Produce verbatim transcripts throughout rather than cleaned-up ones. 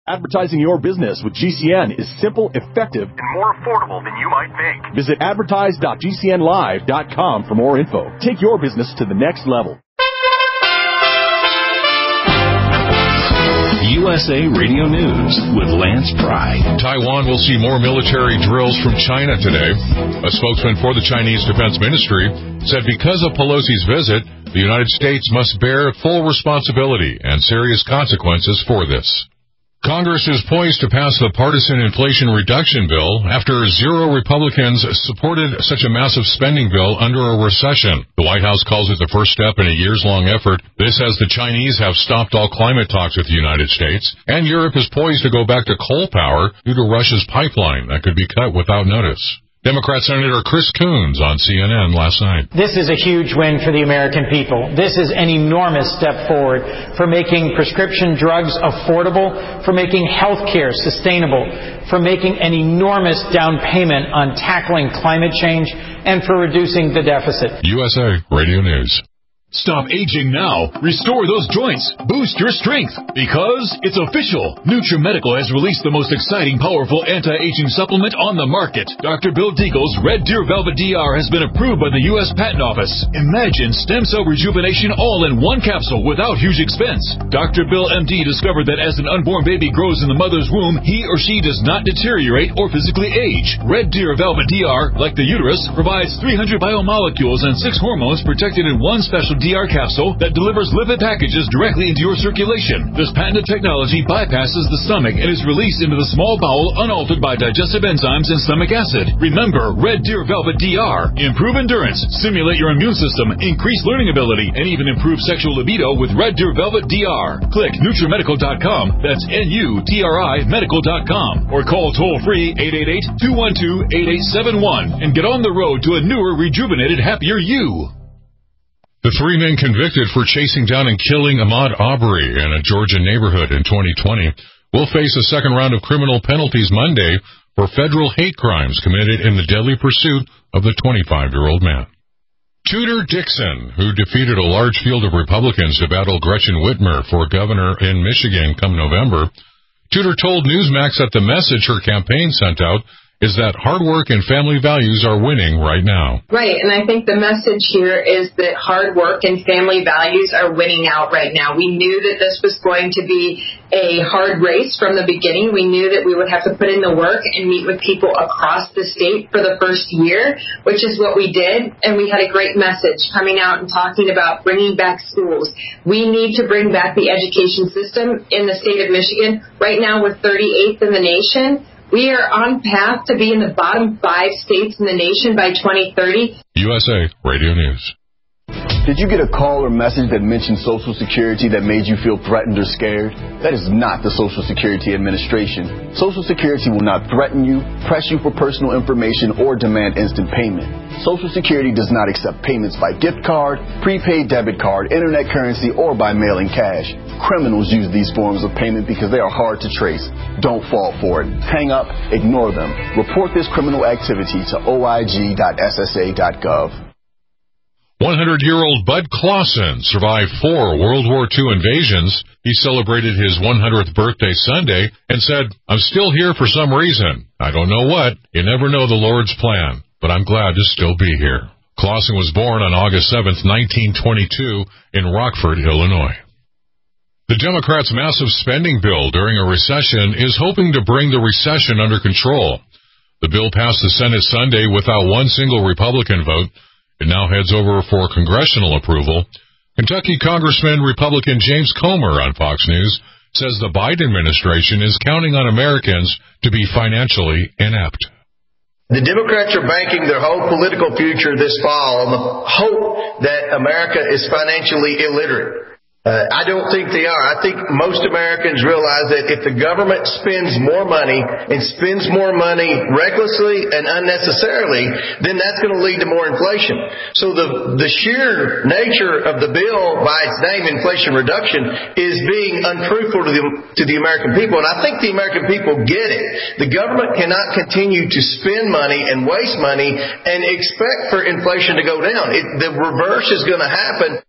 Advertising your business with G C N is simple, effective, and more affordable than you might think. Visit advertise dot g c n live dot com for more info. Take your business to the next level. U S A Radio News with Lance Pry. Taiwan will see more military drills from China today. A spokesman for the Chinese Defense Ministry said because of Pelosi's visit, the United States must bear full responsibility and serious consequences for this. Congress is poised to pass the partisan Inflation Reduction Bill after zero Republicans supported such a massive spending bill under a recession. The White House calls it the first step in a years-long effort. This as the Chinese have stopped all climate talks with the United States, and Europe is poised to go back to coal power due to Russia's pipeline that could be cut without notice. Democrat Senator Chris Coons on C N N last night. This is a huge win for the American people. This is an enormous step forward for making prescription drugs affordable, for making health care sustainable, for making an enormous down payment on tackling climate change, and for reducing the deficit. U S A Radio News. Stop aging now. Restore those joints. Boost your strength. Because it's official. NutriMedical has released the most exciting, powerful anti-aging supplement on the market. Doctor Bill Deagle's Red Deer Velvet D R has been approved by the U S Patent Office. Imagine stem cell rejuvenation all in one capsule without huge expense. Doctor Bill M D discovered that as an unborn baby grows in the mother's womb, he or she does not deteriorate or physically age. Red Deer Velvet D R, like the uterus, provides three hundred biomolecules and six hormones protected in one special D R capsule that delivers lipid packages directly into your circulation. This patented technology bypasses the stomach and is released into the small bowel unaltered by digestive enzymes and stomach acid. Remember, Red Deer Velvet D R. Improve endurance, stimulate your immune system, increase learning ability, and even improve sexual libido with Red Deer Velvet D R. Click NutriMedical dot com. That's N U T R I medical dot com. Or call toll-free eight eight eight, two one two, eight eight seven one and get on the road to a newer, rejuvenated, happier you. The three men convicted for chasing down and killing Ahmaud Arbery in a Georgia neighborhood in twenty twenty will face a second round of criminal penalties Monday for federal hate crimes committed in the deadly pursuit of the twenty-five-year-old man. Tudor Dixon, who defeated a large field of Republicans to battle Gretchen Whitmer for governor in Michigan come November, Tudor told Newsmax that the message her campaign sent out is that hard work and family values are winning right now. Right, and I think the message here is that hard work and family values are winning out right now. We knew that this was going to be a hard race from the beginning. We knew that we would have to put in the work and meet with people across the state for the first year, which is what we did, and we had a great message coming out and talking about bringing back schools. We need to bring back the education system in the state of Michigan. Right now, we're thirty-eighth in the nation. We are on path to be in the bottom five states in the nation by twenty thirty. U S A Radio News. Did you get a call or message that mentioned Social Security that made you feel threatened or scared? That is not the Social Security Administration. Social Security will not threaten you, press you for personal information, or demand instant payment. Social Security does not accept payments by gift card, prepaid debit card, internet currency, or by mailing cash. Criminals use these forms of payment because they are hard to trace. Don't fall for it. Hang up, ignore them. Report this criminal activity to O I G dot S S A dot gov. one hundred-year-old Bud Clausen survived four World War Two invasions. He celebrated his one hundredth birthday Sunday and said, "I'm still here for some reason. I don't know what. You never know the Lord's plan, but I'm glad to still be here." Clausen was born on August seventh, nineteen twenty-two in Rockford, Illinois. The Democrats' massive spending bill during a recession is hoping to bring the recession under control. The bill passed the Senate Sunday without one single Republican vote. It now heads over for congressional approval. Kentucky Congressman Republican James Comer on Fox News says the Biden administration is counting on Americans to be financially inept. The Democrats are banking their whole political future this fall on the hope that America is financially illiterate. Uh, I don't think they are. I think most Americans realize that if the government spends more money and spends more money recklessly and unnecessarily, then that's going to lead to more inflation. So the, the sheer nature of the bill by its name, Inflation Reduction, is being untruthful to the, to the American people. And I think the American people get it. The government cannot continue to spend money and waste money and expect for inflation to go down. It, the reverse is going to happen.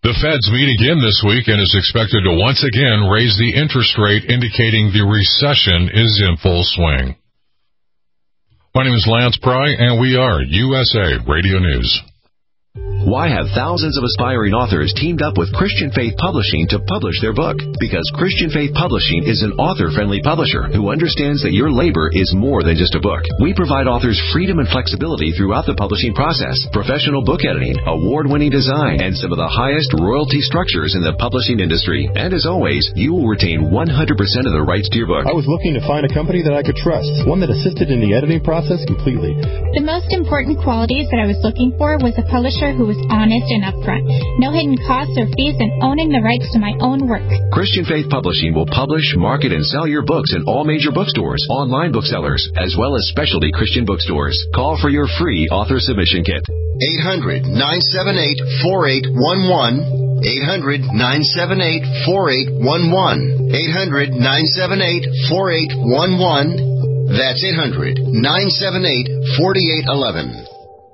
The Feds meet again this week and is expected to once again raise the interest rate, indicating the recession is in full swing. My name is Lance Pry, and we are U S A Radio News. Why have thousands of aspiring authors teamed up with Christian Faith Publishing to publish their book? Because Christian Faith Publishing is an author-friendly publisher who understands that your labor is more than just a book. We provide authors freedom and flexibility throughout the publishing process, professional book editing, award-winning design, and some of the highest royalty structures in the publishing industry. And as always, you will retain one hundred percent of the rights to your book. I was looking to find a company that I could trust, one that assisted in the editing process completely. The most important qualities that I was looking for was a publisher who was honest and upfront. No hidden costs or fees, and owning the rights to my own work. Christian Faith Publishing will publish, market, and sell your books in all major bookstores, online booksellers, as well as specialty Christian bookstores. Call for your free author submission kit. eight hundred, nine seven eight, four eight one one. eight hundred, nine seven eight, four eight one one. eight hundred, nine seven eight, four eight one one. That's eight hundred, nine seven eight, four eight one one.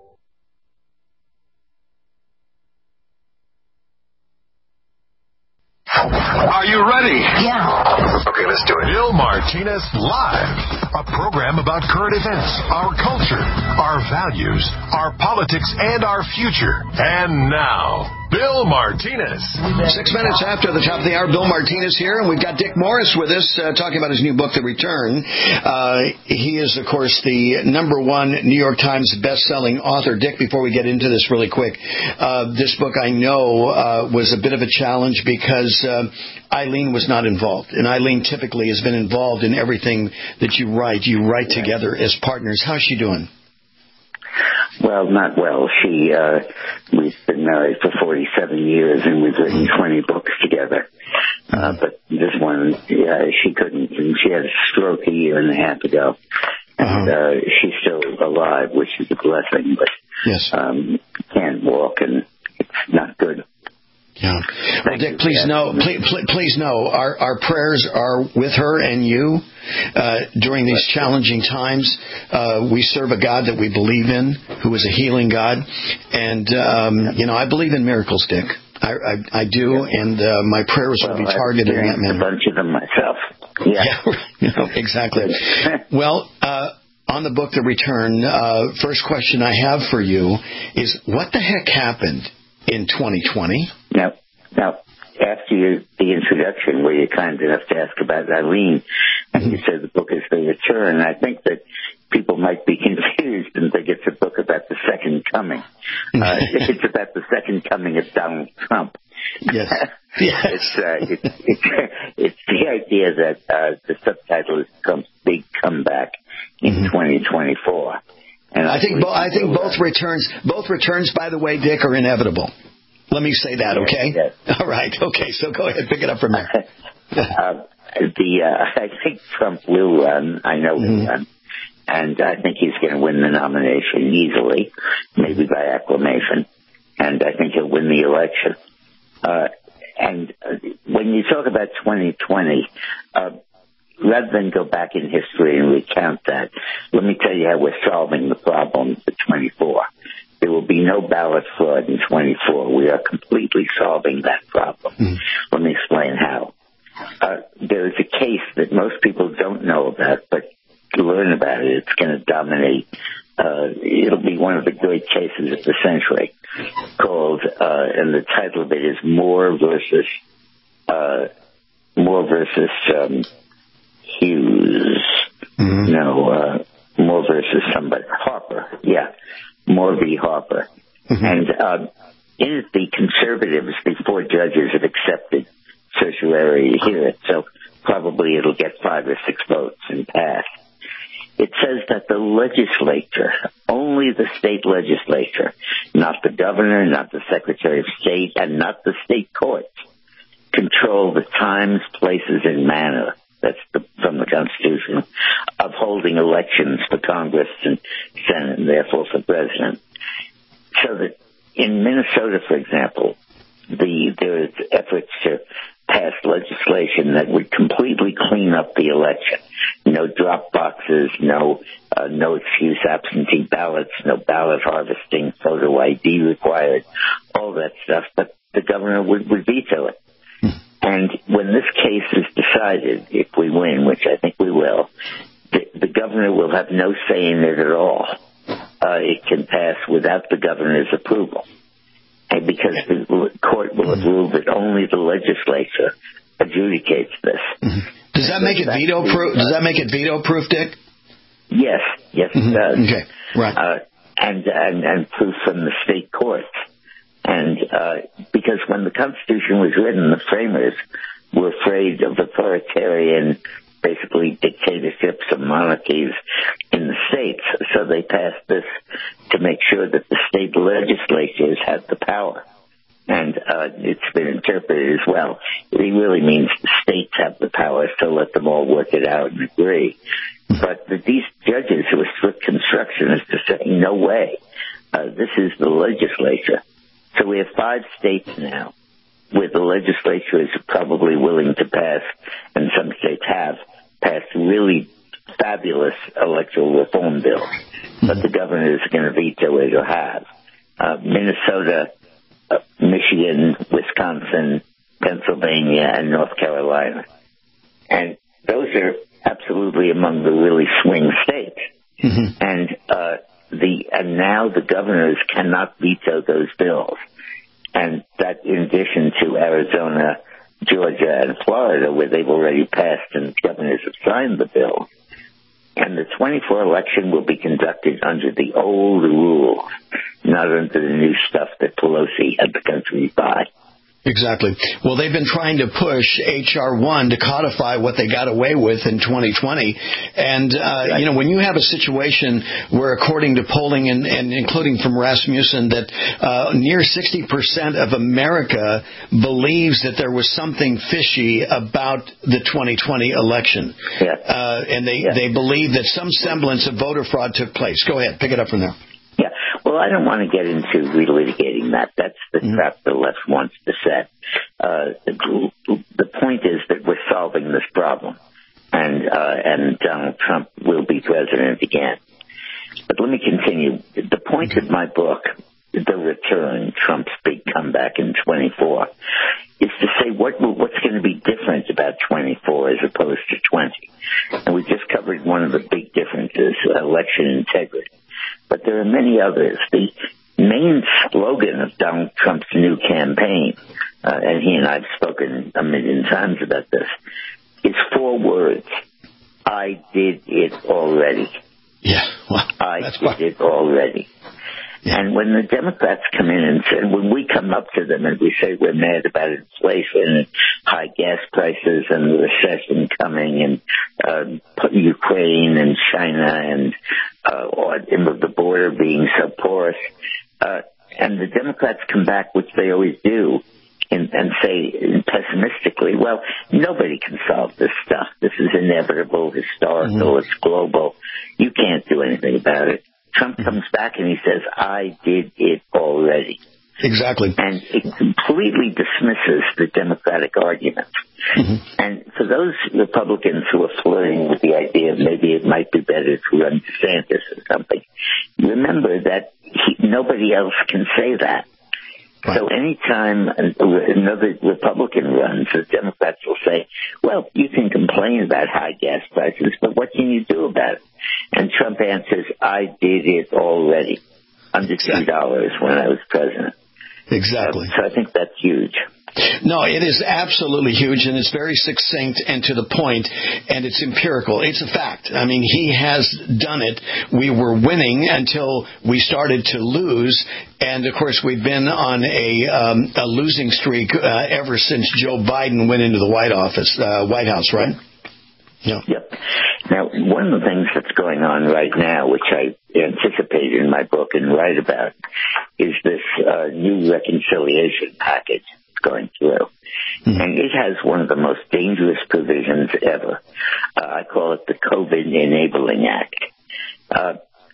Are you ready? Yeah. Okay, let's do it. Bill Martinez Live, a program about current events, our culture, our values, our politics, and our future. And now, Bill Martinez. Six minutes after the top of the hour, Bill Martinez here, and we've got Dick Morris with us uh, talking about his new book, The Return. Uh, he is, of course, the number one New York Times best-selling author. Dick, before we get into this really quick, uh, this book I know uh, was a bit of a challenge because uh, Eileen was not involved, and Eileen typically has been involved in everything that you write. You write together as partners. How's she doing? Well, not well. She, uh, we've been married for forty-seven years and we've written twenty books together. Uh, but this one, yeah, she couldn't, and she had a stroke a year and a half ago. And, uh, she's still alive, which is a blessing, but, yes. um, can't walk and it's not good. Yeah. Well, Dick, please know, please, please know, our, our prayers are with her and you uh, during these challenging times. Uh, we serve a God that we believe in, who is a healing God, and um, you know, I believe in miracles, Dick. I, I, I do, and uh, my prayers well, will be targeted in that manner. A bunch of them myself. Yeah, yeah you know, exactly. Well. Uh, On the book, The Return, uh, first question I have for you is, what the heck happened in twenty twenty? Now, now after you, the introduction, where you're kind enough to ask about Eileen, and mm-hmm. you said the book is The Return, I think that people might be confused and think it's a book about the second coming. Uh, it's about the second coming of Donald Trump. Yes. yes. It's, uh, it's, it's, it's the idea that uh, the subtitle is Trump's Big Comeback in mm-hmm. twenty twenty-four. And I think bo- I think both that. returns, both returns, by the way, Dick, are inevitable. Let me say that, okay? Yes, yes. All right. Okay. So go ahead, pick it up from there. uh, the uh, I think Trump will run. I know mm-hmm. he'll run, and I think he's going to win the nomination easily, maybe by acclamation, and I think he'll win the election. Uh, and uh, when you talk about twenty twenty, uh, rather than go back in history and recount that, let me tell you how we're solving the problem for twenty-four. There will be no ballot fraud in twenty-four. We are completely solving that problem. Mm-hmm. Let me explain how. Uh, there is a case that most people don't know about, but to learn about it, it's going to dominate. Uh, it'll be one of the great cases of the century, called, uh, and the title of it is Moore versus, uh, Moore versus, um, Hughes. Mm-hmm. No, uh, Moore versus somebody. Harper. Yeah. Moore v. Harper. Mm-hmm. And, um, in it, the conservatives, the four judges, have accepted certiorari to hear it, so probably it'll get five or six votes and pass. It says that the legislature, only the state legislature, not the governor, not the secretary of state, and not the state courts, control the times, places, and manner, that's the, from the Constitution, of holding elections for Congress and Senate, and therefore for president. So that in Minnesota, for example, the there is efforts to pass legislation that would completely clean up the election. No drop boxes, no uh, no excuse absentee ballots, no ballot harvesting, photo I D required, all that stuff. But the governor would, would veto it. And when this case is decided, if we win, which I think we will, the, the governor will have no say in it at all. Uh, it can pass without the governor's approval. And because the court will have ruled that only the legislature adjudicates this. Does that make it veto proof? Does that make it veto proof, Dick? Yes, yes, it does. Okay, right. Uh, and, and and proof from the state courts. And uh, because when the Constitution was written, the framers were afraid of authoritarian, basically dictatorships and monarchies in the states. So they passed this to make sure that the state legislatures had the power. And uh, it's been interpreted as well. It really means the states have the power, so let them all work it out and agree. But the, these judges who are strict constructionists are saying, no way. Uh, this is the legislature. So we have five states now where the legislature is probably willing to pass, and some states have, passed really fabulous electoral reform bills. But the governor is going to veto it or have. Uh, Minnesota, uh, Michigan, Wisconsin, Pennsylvania, and North Carolina. And those are absolutely among the really swing states. Mm-hmm. And uh, the and now the governors cannot veto those bills. And that in addition to Arizona, Georgia, and Florida, where they've already passed and governors have signed the bill. And the twenty-four election will be conducted under the old rules, not under the new stuff that Pelosi had the country by. Exactly. Well, they've been trying to push H R one to codify what they got away with in twenty twenty. And, uh, right. you know, when you have a situation where, according to polling, and, and including from Rasmussen, that uh, near sixty percent of America believes that there was something fishy about the twenty twenty election. Yeah. Uh, and they, yeah. they believe that some semblance of voter fraud took place. Go ahead. Pick it up from there. Yeah, well, I don't want to get into relitigating that. That's the mm-hmm. trap the left wants to set. Uh, the, the point is that we're solving this problem, and uh, and Donald Trump will be president again. But let me continue. The point of my book, The Return, Trump's Big Comeback in twenty-four, is to say what what's going to be different about twenty-four as opposed to twenty. And we just covered one of the big differences, election integrity. But there are many others. The main slogan of Donald Trump's new campaign, uh, and he and I have spoken a million times about this, is four words. I did it already. Yeah, well, I that's did fine. it already. Yeah. And when the Democrats come in and say, when we come up to them and we say we're mad about inflation and high gas prices and the recession coming and uh, Ukraine and China and uh, or the border being so porous, uh, and the Democrats come back, which they always do, and, and say pessimistically, well, nobody can solve this stuff. This is inevitable, historical, mm-hmm. it's global. You can't do anything about it. Trump comes back and he says, I did it already. Exactly. And it completely dismisses the Democratic argument. Mm-hmm. And for those Republicans who are flirting with the idea of maybe it might be better to run DeSantis or something, remember that he, nobody else can say that. Right. So anytime another Republican runs, the Democrats will say, well, you can complain about high gas prices, but what can you do about it? And Trump answers, I did it already, under two dollars when I was president. Exactly. So, so I think that's huge. No, it is absolutely huge, and it's very succinct and to the point, and it's empirical. It's a fact. I mean, he has done it. We were winning until we started to lose, and, of course, we've been on a, um, a losing streak uh, ever since Joe Biden went into the White Office, uh, White House, right? Yeah. Yep. Now, one of the things that's going on right now, which I anticipate in my book and write about, is this uh, new reconciliation package going through. Mm-hmm. And it has one of the most dangerous provisions ever. Uh, I call it the COVID Enabling Act. Uh,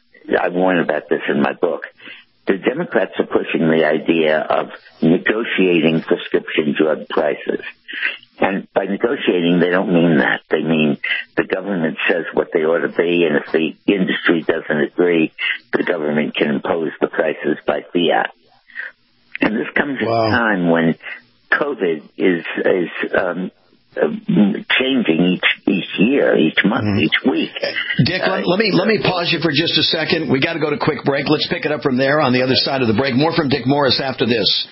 I warn about this in my book. The Democrats are pushing the idea of negotiating prescription drug prices. And by negotiating, they don't mean that. They mean the government says what they ought to be, and if the industry doesn't agree, the government can impose the prices by fiat. And this comes at wow. a time when COVID is is um, uh, changing each each year, each month, mm-hmm. each week. Dick, uh, let, let me let me pause you for just a second. We got to go to a quick break. Let's pick it up from there on the other side of the break. More from Dick Morris after this.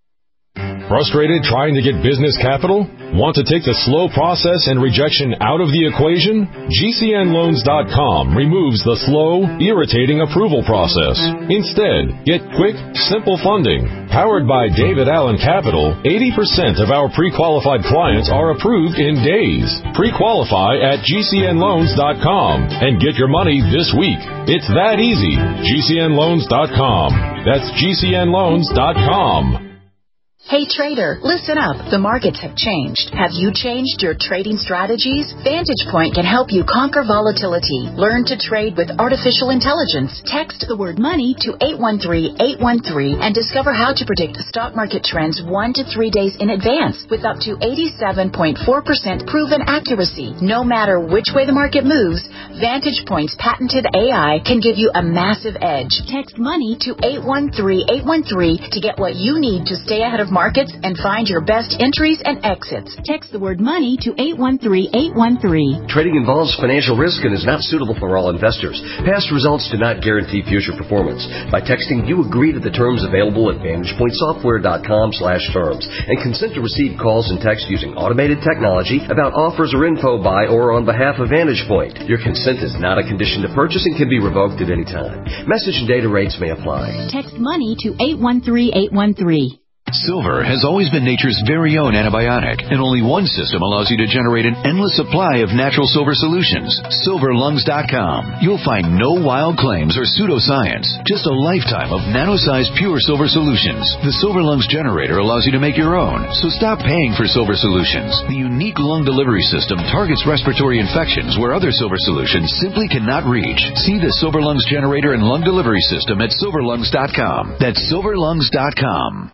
Frustrated trying to get business capital? Want to take the slow process and rejection out of the equation? G C N loans dot com removes the slow, irritating approval process. Instead, get quick, simple funding. Powered by David Allen Capital, eighty percent of our pre-qualified clients are approved in days. Pre-qualify at G C N loans dot com and get your money this week. It's that easy. G C N loans dot com. That's G C N loans dot com. Hey trader, listen up. The markets have changed. Have you changed your trading strategies? Vantage Point can help you conquer volatility. Learn to trade with artificial intelligence. Text the word money to eight one three, eight one three and discover how to predict stock market trends one to three days in advance with up to eighty-seven point four percent proven accuracy. No matter which way the market moves, Vantage Point's patented A I can give you a massive edge. Text money to eight one three, eight one three to get what you need to stay ahead of markets and find your best entries and exits. Text the word money to eight one three, eight one three. Trading involves financial risk and is not suitable for all investors. Past results do not guarantee future performance. By texting, you agree to the terms available at vantage point software dot com slash terms and consent to receive calls and texts using automated technology about offers or info by or on behalf of Vantage Point. Your consent is not a condition to purchase and can be revoked at any time. Message and data rates may apply. Text money to eight one three, eight one three. Silver has always been nature's very own antibiotic, and only one system allows you to generate an endless supply of natural silver solutions. silver lungs dot com. You'll find no wild claims or pseudoscience, just a lifetime of nano-sized pure silver solutions. The Silver Lungs generator allows you to make your own, so stop paying for silver solutions. The unique lung delivery system targets respiratory infections where other silver solutions simply cannot reach. See the Silver Lungs generator and lung delivery system at silver lungs dot com. That's silver lungs dot com.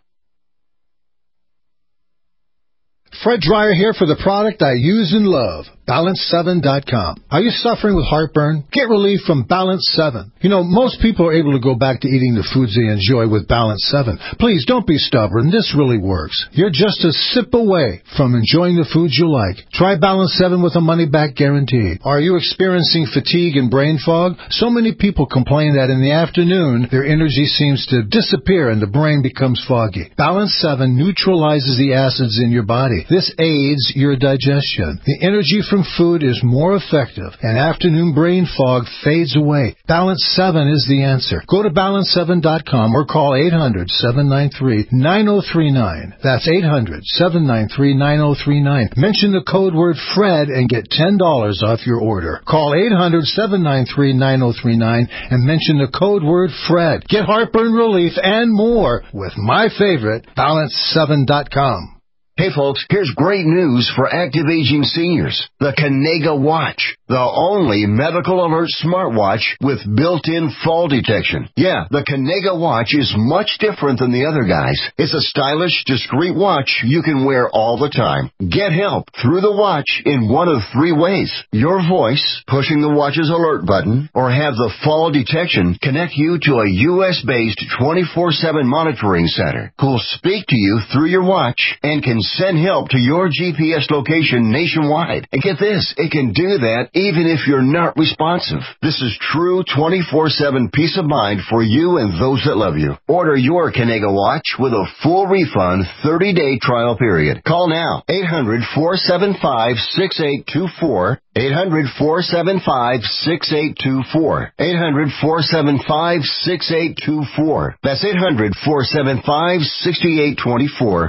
Fred Dreyer here for the product I use and love, balance seven dot com. Are you suffering with heartburn? Get relief from Balance seven. You know, most people are able to go back to eating the foods they enjoy with Balance seven. Please don't be stubborn. This really works. You're just a sip away from enjoying the foods you like. Try Balance seven with a money-back guarantee. Are you experiencing fatigue and brain fog? So many people complain that in the afternoon, their energy seems to disappear and the brain becomes foggy. Balance seven neutralizes the acids in your body. This aids your digestion. The energy from food is more effective, and afternoon brain fog fades away. Balance seven is the answer. Go to balance seven dot com or call eight hundred, seven nine three, nine zero three nine. That's eight hundred, seven nine three, nine zero three nine. Mention the code word FRED and get ten dollars off your order. Call eight hundred, seven nine three, nine zero three nine and mention the code word FRED. Get heartburn relief and more with my favorite, balance seven dot com. Hey folks, here's great news for active aging seniors. The Kanega Watch. The only medical alert smartwatch with built-in fall detection. Yeah, the Kanega Watch is much different than the other guys. It's a stylish, discreet watch you can wear all the time. Get help through the watch in one of three ways. Your voice, pushing the watch's alert button, or have the fall detection connect you to a U S based twenty-four seven monitoring center who'll speak to you through your watch and can send help to your G P S location nationwide. And get this, it can do that even if you're not responsive. This is true twenty-four seven peace of mind for you and those that love you. Order your Kanega Watch with a full refund thirty day trial period. Call now, eight hundred, four seven five, six eight two four, eight hundred, four seven five, six eight two four, eight hundred, four seven five, six eight two four. That's eight hundred, four seven five, six eight two four.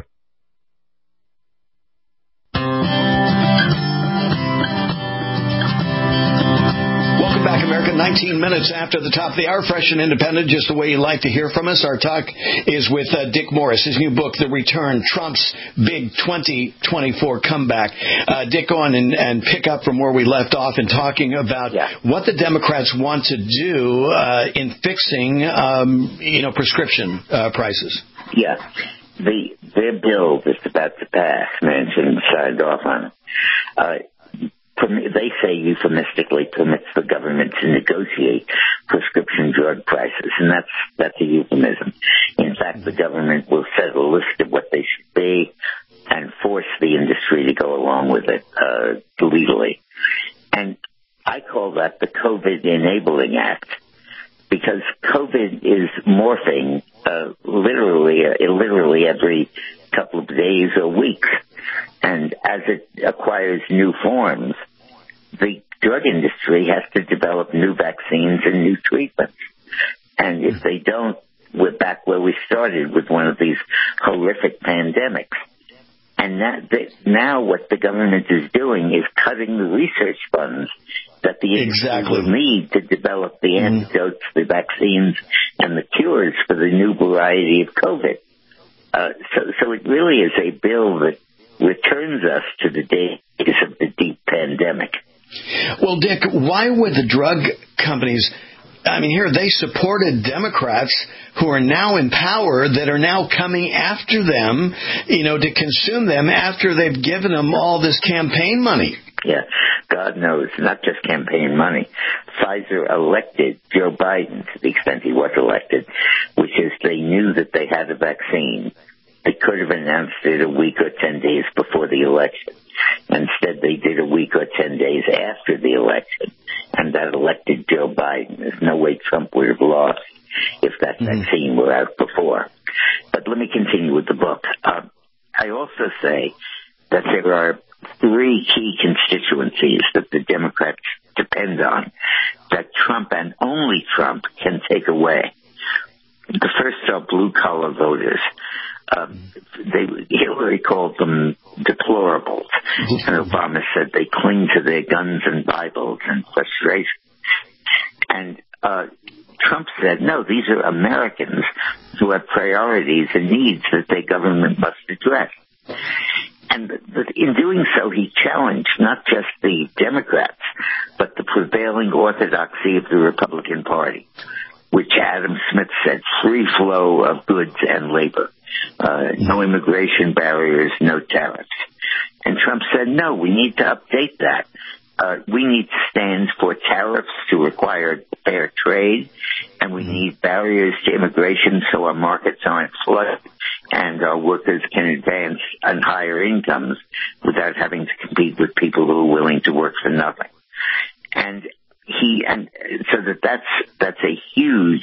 Welcome back, America. nineteen minutes after the top of the hour, fresh and independent, just the way you like to hear from us. Our talk is with uh, Dick Morris, his new book, The Return, Trump's Big twenty twenty-four Comeback. Uh, Dick, go on and, and pick up from where we left off in talking about yeah. what the Democrats want to do uh, in fixing, um, you know, prescription uh, prices. Yeah. The, their bill that's about to pass, Manchin signed off on it. Uh, They say euphemistically permits the government to negotiate prescription drug prices, and that's that's a euphemism. In fact, the government will set a list of what they should be and force the industry to go along with it uh, legally. And I call that the COVID Enabling Act, because COVID is morphing uh, literally, uh, literally every couple of days or weeks. And as it acquires new forms, the drug industry has to develop new vaccines and new treatments. And if they don't, we're back where we started with one of these horrific pandemics. And that, that now what the government is doing is cutting the research funds that the industry exactly. will need to develop the mm-hmm. antidotes, the vaccines, and the cures for the new variety of COVID. Uh, so, so it really is a bill that returns us to the days of the deep pandemic. Well, Dick, why would the drug companies... I mean, here they supported Democrats who are now in power that are now coming after them, you know, to consume them after they've given them all this campaign money. Yeah, God knows, not just campaign money. Pfizer elected Joe Biden to the extent he was elected, which is they knew that they had a vaccine. They could have announced it a week or ten days before the election. Instead, they did a week or ten days after the election, and that elected Joe Biden. There's no way Trump would have lost if that mm-hmm. vaccine were out before. But let me continue with the book. Uh, I also say that there are three key constituencies that the Democrats depend on that Trump and only Trump can take away. The first are blue-collar voters. Um, they, Hillary called them deplorables, and Obama said they cling to their guns and Bibles and frustration. And uh, Trump said, no, these are Americans who have priorities and needs that their government must address. And in doing so, he challenged not just the Democrats, but the prevailing orthodoxy of the Republican Party, which Adam Smith said, free flow of goods and labor. Uh, no immigration barriers, no tariffs. And Trump said, no, we need to update that. Uh, we need to stand for tariffs to require fair trade, and we need barriers to immigration so our markets aren't flooded and our workers can advance on higher incomes without having to compete with people who are willing to work for nothing. And he, and so that that's, that's a huge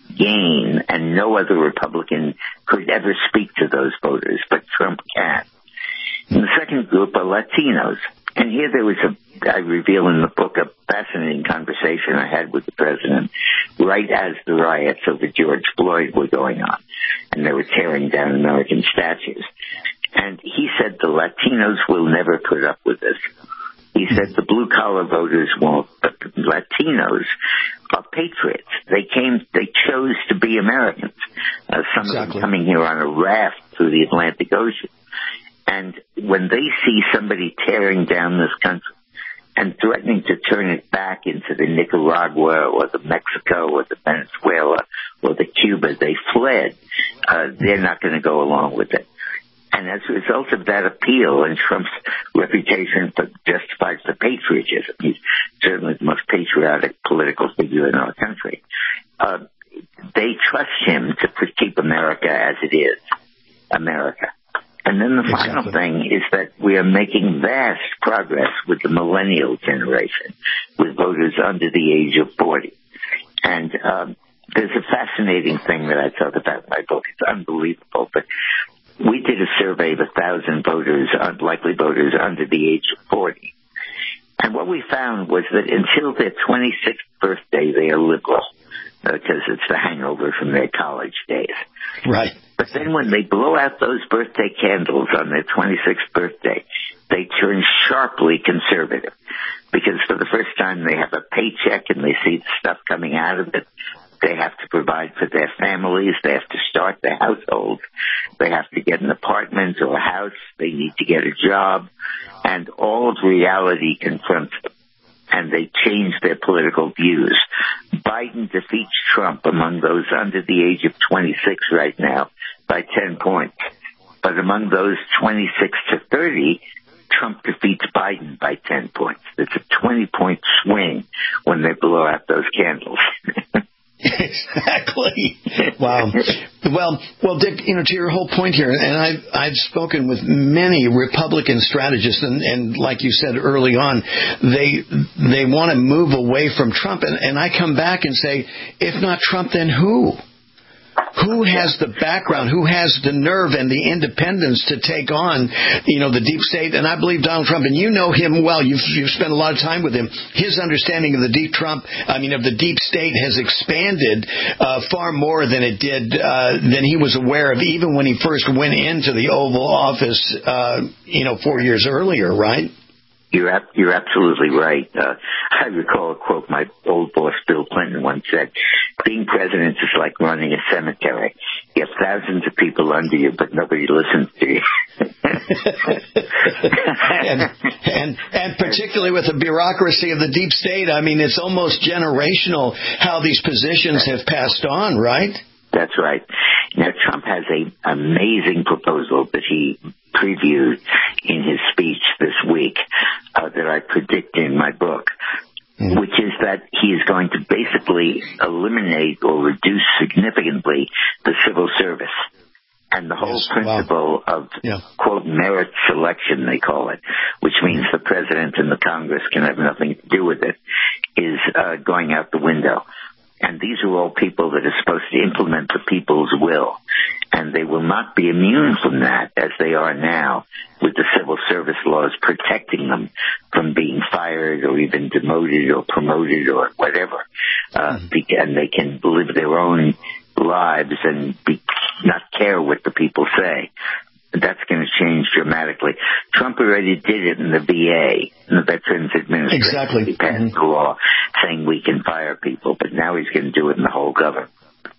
gain, and no other Republican could ever speak to those voters, but Trump can. And the second group are Latinos. And here there was a, I reveal in the book, a fascinating conversation I had with the president right as the riots over George Floyd were going on, and they were tearing down American statues. And he said the Latinos will never put up with this. He said the blue-collar voters won't, but the Latinos are patriots. They came, they chose to be Americans. Uh, some exactly. of them coming here on a raft through the Atlantic Ocean. And when they see somebody tearing down this country and threatening to turn it back into the Nicaragua or the Mexico or the Venezuela or the Cuba they fled, uh, they're not going to go along with it. And as a result of that appeal, and Trump's reputation for justifies the patriotism, he's certainly the most patriotic political figure in our country, uh, they trust him to keep America as it is, America. And then the final exactly. thing is that we are making vast progress with the millennial generation, with voters under the age of forty. And um, there's a fascinating thing that I talk about in my book. It's unbelievable, but we did a survey of a thousand voters, likely voters under the age of forty. And what we found was that until their twenty-sixth birthday, they are liberal, because uh, it's the hangover from their college days. Right. But then when they blow out those birthday candles on their twenty-sixth birthday, they turn sharply conservative, because for the first time they have a paycheck and they see the stuff coming out of it. They have to provide for their families. They have to start their households. They have to get an apartment or a house. They need to get a job. And all of reality confronts them. And they change their political views. Biden defeats Trump among those under the age of twenty-six right now by ten points. But among those twenty-six to thirty, Trump defeats Biden by ten points. It's a twenty-point swing when they blow out those candles. Exactly. Wow. Well, well, Dick, you know, to your whole point here, and I've, I've spoken with many Republican strategists, and, and like you said early on, they they want to move away from Trump, and, and I come back and say, if not Trump, then who? Who has the background? Who has the nerve and the independence to take on, you know, the deep state? And I believe Donald Trump, and you know him well. You've you've spent a lot of time with him. His understanding of the deep Trump, I mean, of the deep state has expanded uh, far more than it did uh, than he was aware of, even when he first went into the Oval Office, uh, you know, four years earlier, right? You're ab- you're absolutely right. Uh, I recall a quote my old boss Bill Clinton once said: "Being president is like running a cemetery. You have thousands of people under you, but nobody listens to you." and, and and particularly with the bureaucracy of the deep state, I mean, it's almost generational how these positions have passed on, right? That's right. Now, Trump has an amazing proposal that he previewed in his speech this week uh, that I predict in my book, mm. which is that he is going to basically eliminate or reduce significantly the civil service. And the whole yes, principle wow. of, yeah. quote, merit selection, they call it, which means the president and the Congress can have nothing to do with it, is uh, going out the window. And these are all people that are supposed to implement the people's will. And they will not be immune from that, as they are now, with the civil service laws protecting them from being fired or even demoted or promoted or whatever. Uh, and they can live their own lives and be, not care what the people say. That's going to change dramatically. Trump already did it in the V A, in the Veterans Administration. Exactly. He passed mm-hmm. a law saying we can fire people, but now he's going to do it in the whole government.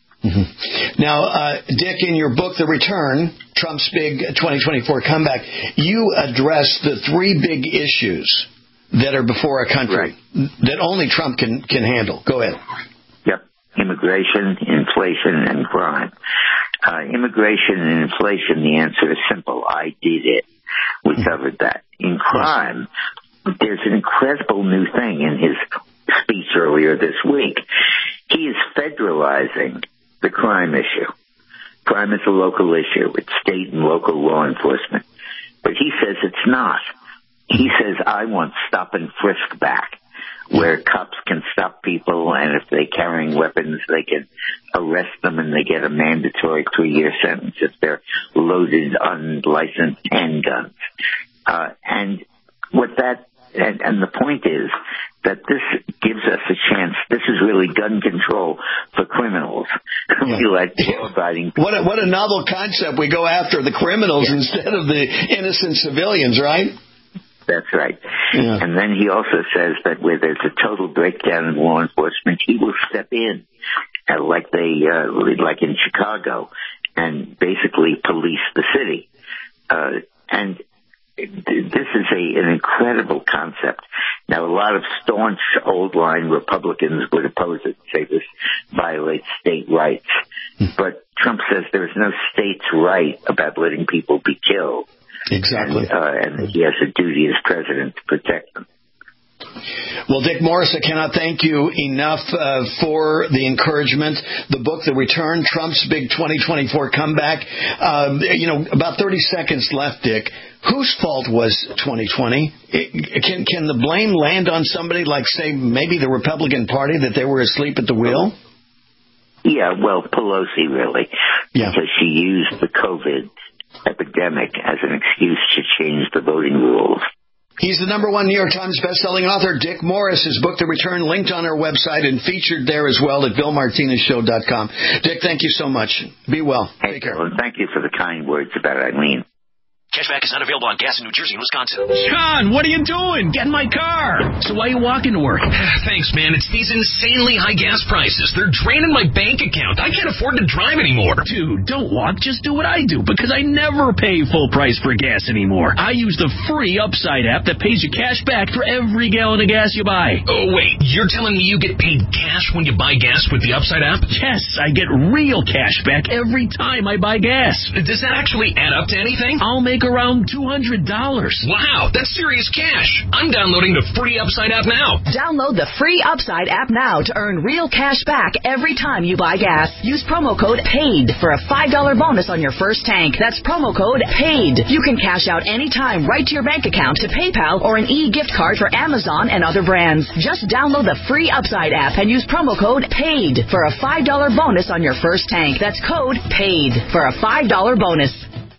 Mm-hmm. Now, uh, Dick, in your book, The Return, Trump's Big twenty twenty-four Comeback, you address the three big issues that are before a country right. that only Trump can, can handle. Go ahead. Yep. Immigration, inflation, and crime. Uh, immigration and inflation, the answer is simple. I did it. We covered that. In crime, there's an incredible new thing in his speech earlier this week. He is federalizing the crime issue. Crime is a local issue. It's state and local law enforcement. But he says it's not. He says, I want stop and frisk back, where cops can stop people, and if they're carrying weapons, they can arrest them, and they get a mandatory three-year sentence if they're loaded, unlicensed handguns. Uh, and what that, and, and the point is that this gives us a chance. This is really gun control for criminals. Yeah. We like law-abiding people. What a, what a novel concept. We go after the criminals yeah. instead of the innocent civilians, right? That's right. Yeah. And then he also says that where there's a total breakdown in law enforcement, he will step in, uh, like they, uh, like in Chicago, and basically police the city. Uh, and this is a, an incredible concept. Now, a lot of staunch old-line Republicans would oppose it, say this violates state rights. But Trump says there is no state's right about letting people be killed. Exactly. And, uh, and he has a duty as president to protect them. Well, Dick Morris, I cannot thank you enough uh, for the encouragement. The book, The Return, Trump's Big twenty twenty-four Comeback. Um, you know, about thirty seconds left, Dick. Whose fault was twenty twenty? It, can, can the blame land on somebody like, say, maybe the Republican Party, that they were asleep at the wheel? Yeah, well, Pelosi, really. Yeah. Because she used the COVID epidemic as an excuse to change the voting rules. He's the number one New York Times bestselling author, Dick Morris. His book, The Return, linked on our website and featured there as well at bill martinez show dot com. Dick, thank you so much. Be well. Take care. Well, thank you for the kind words about Eileen. Cashback is not available on gas in New Jersey and Wisconsin. John, what are you doing? Get in my car. So why are you walking to work? Thanks, man. It's these insanely high gas prices. They're draining my bank account. I can't afford to drive anymore. Dude, don't walk. Just do what I do, because I never pay full price for gas anymore. I use the free Upside app that pays you cash back for every gallon of gas you buy. Oh, wait. You're telling me you get paid cash when you buy gas with the Upside app? Yes, I get real cash back every time I buy gas. Does that actually add up to anything? I'll make around two hundred dollars. Wow, that's serious cash. I'm downloading the free Upside app now. Download the free Upside app now to earn real cash back every time you buy gas. Use promo code PAID for a five dollars bonus on your first tank. That's promo code PAID. You can cash out anytime right to your bank account, to PayPal, or an e-gift card for Amazon and other brands. Just download the free Upside app and use promo code PAID for a five dollars bonus on your first tank. That's code PAID for a five dollars bonus.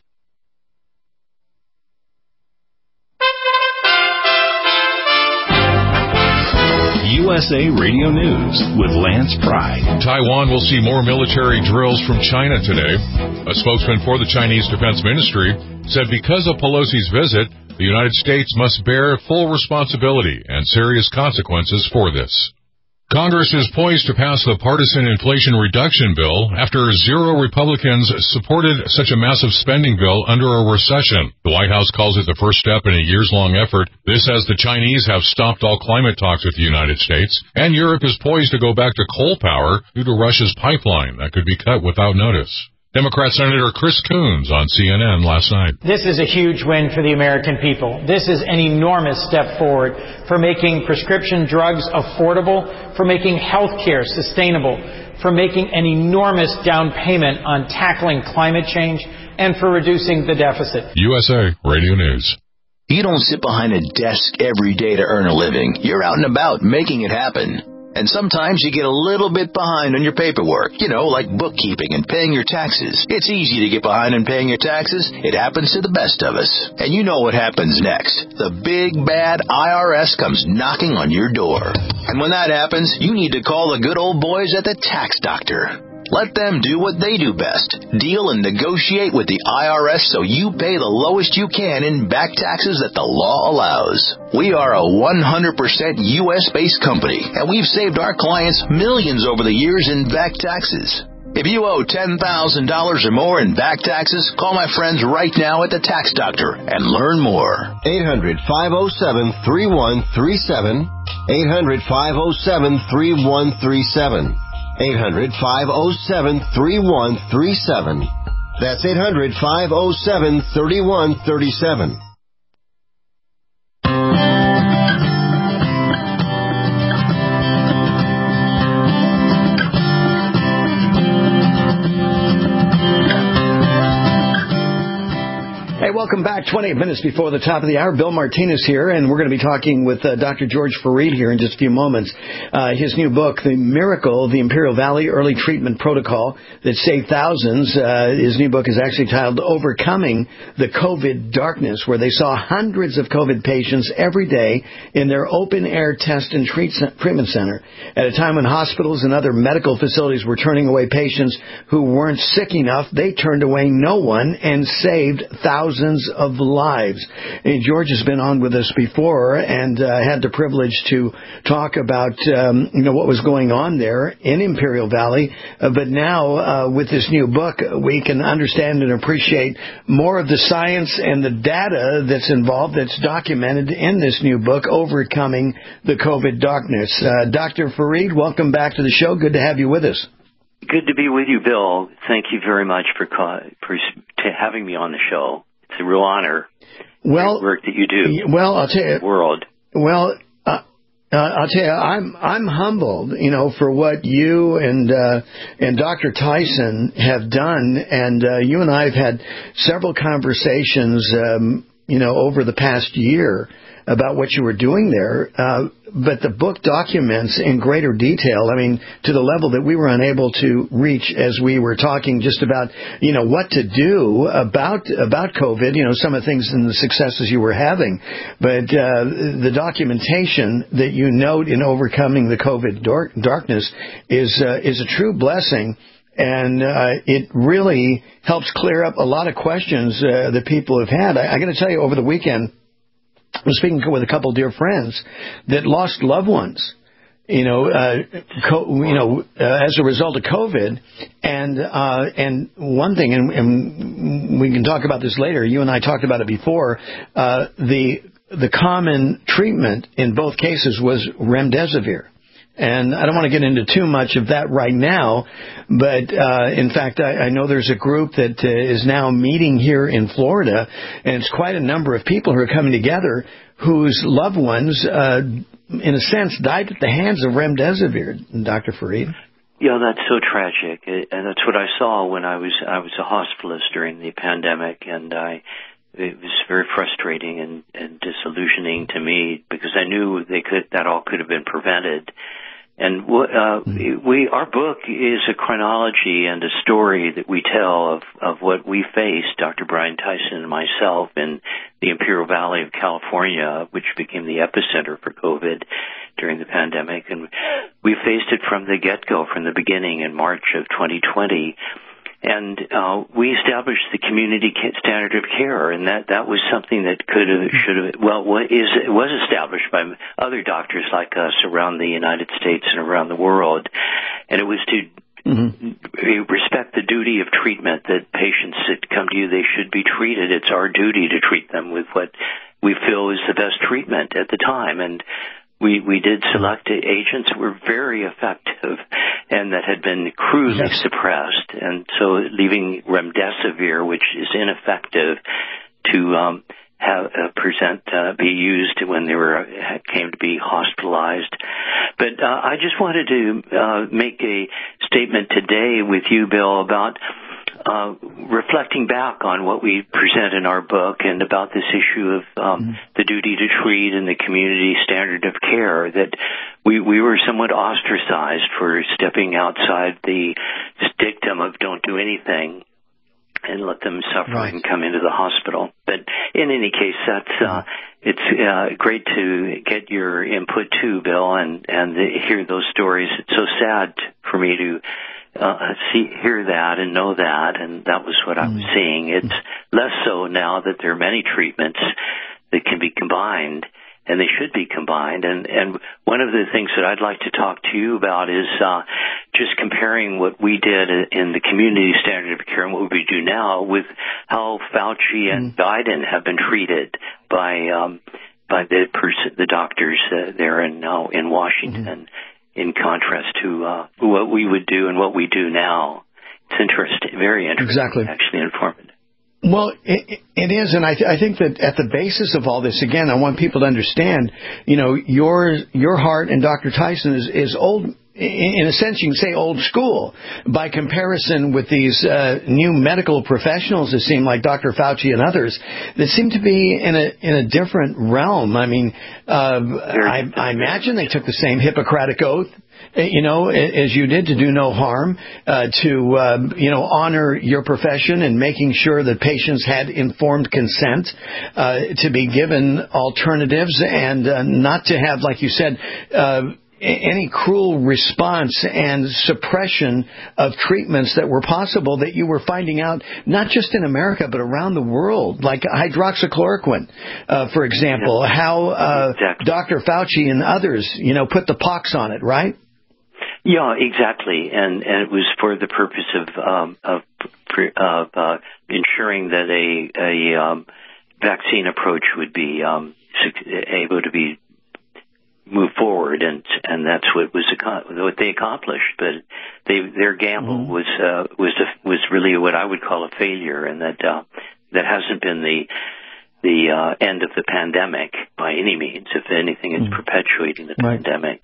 U S A Radio News with Lance Pride. Taiwan will see more military drills from China today. A spokesman for the Chinese Defense Ministry said because of Pelosi's visit, the United States must bear full responsibility and serious consequences for this. Congress is poised to pass the partisan Inflation Reduction Bill after zero Republicans supported such a massive spending bill under a recession. The White House calls it the first step in a years-long effort. This as the Chinese have stopped all climate talks with the United States, and Europe is poised to go back to coal power due to Russia's pipeline that could be cut without notice. Democrat Senator Chris Coons on C N N last night. This is a huge win for the American people. This is an enormous step forward for making prescription drugs affordable, for making health care sustainable, for making an enormous down payment on tackling climate change, and for reducing the deficit. U S A Radio News. You don't sit behind a desk every day to earn a living. You're out and about making it happen. And sometimes you get a little bit behind on your paperwork, you know, like bookkeeping and paying your taxes. It's easy to get behind on paying your taxes. It happens to the best of us. And you know what happens next. The big, bad I R S comes knocking on your door. And when that happens, you need to call the good old boys at the Tax Doctor. Let them do what they do best. Deal and negotiate with the I R S so you pay the lowest you can in back taxes that the law allows. We are a one hundred percent U S-based company, and we've saved our clients millions over the years in back taxes. If you owe ten thousand dollars or more in back taxes, call my friends right now at the Tax Doctor and learn more. eight hundred, five oh seven, three one three seven. eight hundred, five oh seven, three one three seven. eight hundred, five oh seven, three one three seven. That's eight hundred, five oh seven, three one three seven. Hey, welcome back. twenty-eight minutes before the top of the hour. Bill Martinez here, and we're going to be talking with uh, Doctor George Fareed here in just a few moments. Uh, his new book, The Miracle, the Imperial Valley Early Treatment Protocol that saved thousands. Uh, his new book is actually titled Overcoming the COVID Darkness, where they saw hundreds of COVID patients every day in their open-air test and treat, treatment center at a time when hospitals and other medical facilities were turning away patients who weren't sick enough. They turned away no one and saved thousands of lives. And George has been on with us before and uh, had the privilege to talk about um, you know what was going on there in Imperial Valley. Uh, but now uh, with this new book, we can understand and appreciate more of the science and the data that's involved, that's documented in this new book, Overcoming the COVID Darkness. Uh, Doctor Fareed, welcome back to the show. Good to have you with us. Good to be with you, Bill. Thank you very much for, for to having me on the show. It's a real honor. Well, the work that you do. Well, I'll tell you. World. Well, uh, uh, I'll tell you, I'm I'm humbled, you know, for what you and uh, and Doctor Tyson have done, and uh, you and I have had several conversations, um, you know, over the past year about what you were doing there. Uh, but the book documents in greater detail, I mean, to the level that we were unable to reach as we were talking just about, you know, what to do about about COVID, you know, some of the things and the successes you were having. But uh, the documentation that you note in Overcoming the COVID dark, Darkness is uh, is a true blessing. And uh, it really helps clear up a lot of questions uh, that people have had. I, I got to tell you, over the weekend, I was speaking with a couple of dear friends that lost loved ones, you know, uh, co- you know, uh, as a result of COVID. And uh, and one thing, and, and we can talk about this later. You and I talked about it before. Uh, the the common treatment in both cases was remdesivir. And I don't want to get into too much of that right now, but uh, in fact, I, I know there's a group that uh, is now meeting here in Florida, and it's quite a number of people who are coming together whose loved ones, uh, in a sense, died at the hands of remdesivir, Doctor Farid. Yeah, that's so tragic, and that's what I saw when I was I was a hospitalist during the pandemic, and I it was very frustrating and, and disillusioning to me because I knew they could that all could have been prevented. And uh, we our book is a chronology and a story that we tell of of what we faced, Doctor Brian Tyson and myself, in the Imperial Valley of California, which became the epicenter for COVID during the pandemic. And we faced it from the get-go, from the beginning in March of twenty twenty. And uh, we established the community standard of care, and that, that was something that could have, should have, well, what is, it was established by other doctors like us around the United States and around the world. And it was to mm-hmm. respect the duty of treatment, that patients that come to you, they should be treated. It's our duty to treat them with what we feel is the best treatment at the time. And We we did select agents that were very effective and that had been cruelly yes. suppressed, and so leaving remdesivir, which is ineffective, to um, have uh, present uh, be used when they were uh, came to be hospitalized. But uh, I just wanted to uh, make a statement today with you, Bill, about Uh, reflecting back on what we present in our book and about this issue of um, mm-hmm. the duty to treat and the community standard of care, that we, we were somewhat ostracized for stepping outside the dictum of don't do anything and let them suffer right. and come into the hospital. But in any case, that's uh, it's uh, great to get your input too, Bill, and, and the, hear those stories. It's so sad for me to Uh, see, hear that and know that, and that was what I was seeing. It's less so now that there are many treatments that can be combined, and they should be combined. And, and one of the things that I'd like to talk to you about is uh, just comparing what we did in the community standard of care and what we do now with how Fauci and Biden have been treated by um, by the pers- the doctors uh, there in uh, in Washington. Mm-hmm. In contrast to uh, what we would do and what we do now. It's interesting, very interesting, exactly. actually informative. Well, it, it is, and I, th- I think that at the basis of all this, again, I want people to understand, you know, your your heart and Doctor Tyson is, is old. In a sense, you can say old school by comparison with these uh, new medical professionals that seem like Doctor Fauci and others that seem to be in a in a different realm. I mean, uh, I, I imagine they took the same Hippocratic oath, you know, as you did, to do no harm, uh, to, uh, you know, honor your profession and making sure that patients had informed consent, uh, to be given alternatives and uh, not to have, like you said, uh, any cruel response and suppression of treatments that were possible that you were finding out, not just in America, but around the world, like hydroxychloroquine, uh, for example, yeah. how uh, exactly. Doctor Fauci and others, you know, put the pox on it, right? Yeah, exactly, and and it was for the purpose of um, of, of uh, ensuring that a a um, vaccine approach would be um, able to be move forward, and and that's what was what they accomplished. But they their gamble mm-hmm. was uh, was a, was really what I would call a failure, and that uh, that hasn't been the the uh, end of the pandemic by any means. If anything, it's mm-hmm. perpetuating the right. pandemic.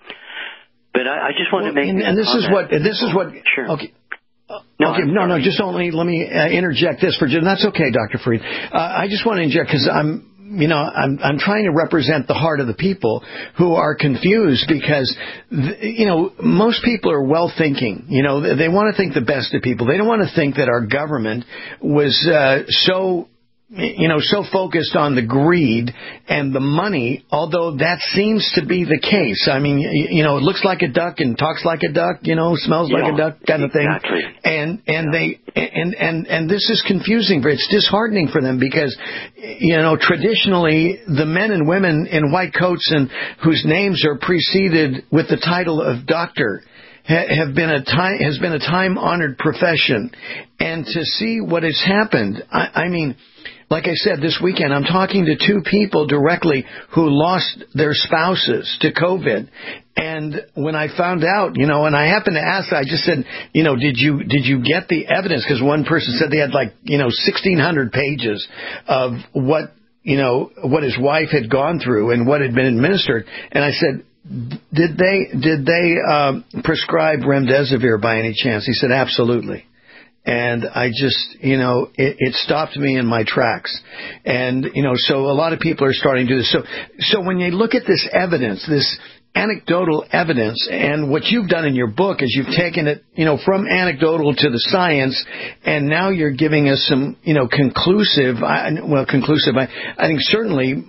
But I, I just want well, to make and, and this comment. is what this is what sure. Okay. No, okay, no, no. Just only let me uh, interject this for. That's okay, Doctor Farid. Uh, I just want to interject because I'm. You know, I'm I'm trying to represent the heart of the people who are confused because, you know, most people are well-thinking. You know, they, they want to think the best of people. They don't want to think that our government was uh, so, you know, so focused on the greed and the money, although that seems to be the case. I mean, you know, it looks like a duck and talks like a duck, you know, smells like yeah, a duck kind of thing. Exactly. And and yeah. they and, and and this is confusing. It's disheartening for them because, you know, traditionally the men and women in white coats and whose names are preceded with the title of doctor have been a time has been a time-honored profession. And to see what has happened, I, I mean, like I said, this weekend, I'm talking to two people directly who lost their spouses to COVID. And when I found out, you know, and I happened to ask, I just said, you know, did you did you get the evidence? Because one person said they had like, you know, sixteen hundred pages of what, you know, what his wife had gone through and what had been administered. And I said, did they did they um, prescribe remdesivir by any chance? He said, absolutely. And I just, you know, it, it stopped me in my tracks. And, you know, so a lot of people are starting to do this. So, so when you look at this evidence, this anecdotal evidence, and what you've done in your book is you've taken it, you know, from anecdotal to the science, and now you're giving us some, you know, conclusive, well, conclusive, I, I think certainly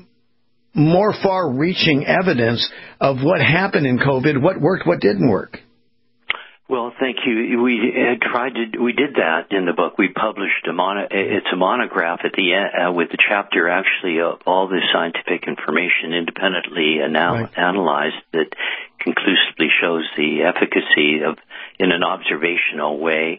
more far-reaching evidence of what happened in COVID, what worked, what didn't work. Well, thank you. We had tried to. We did that in the book. We published a mono. It's a monograph at the end uh, with the chapter actually of all the scientific information independently anal- right. analyzed that conclusively shows the efficacy of, in an observational way,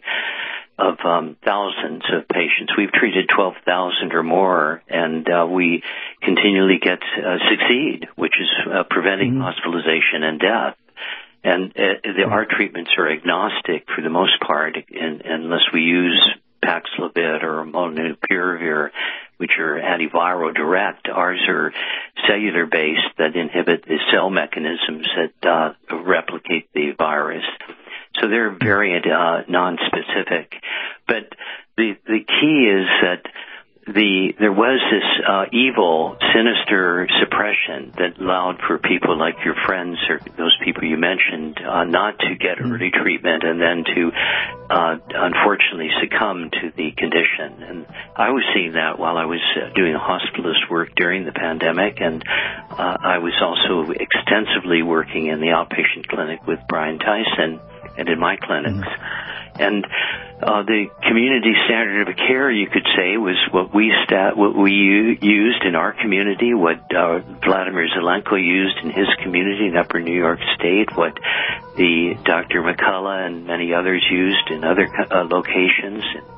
of um, thousands of patients. We've treated twelve thousand or more, and uh, we continually get uh, succeed, which is uh, preventing mm-hmm. hospitalization and death. And uh, the, our treatments are agnostic for the most part, in, unless we use Paxlovid or Molnupiravir, which are antiviral direct. Ours are cellular-based that inhibit the cell mechanisms that uh, replicate the virus. So they're very uh, non-specific. But the the key is that the there was this uh, evil, sinister suppression that allowed for people like your friends or those people you mentioned uh, not to get early treatment and then to uh, unfortunately succumb to the condition. And I was seeing that while I was uh, doing hospitalist work during the pandemic, and uh, I was also extensively working in the outpatient clinic with Brian Tyson and in my clinics. And uh, the community standard of care, you could say, was what we stat, what we u- used in our community, what uh, Vladimir Zelenko used in his community in Upper New York State, what the Doctor McCullough and many others used in other uh, locations,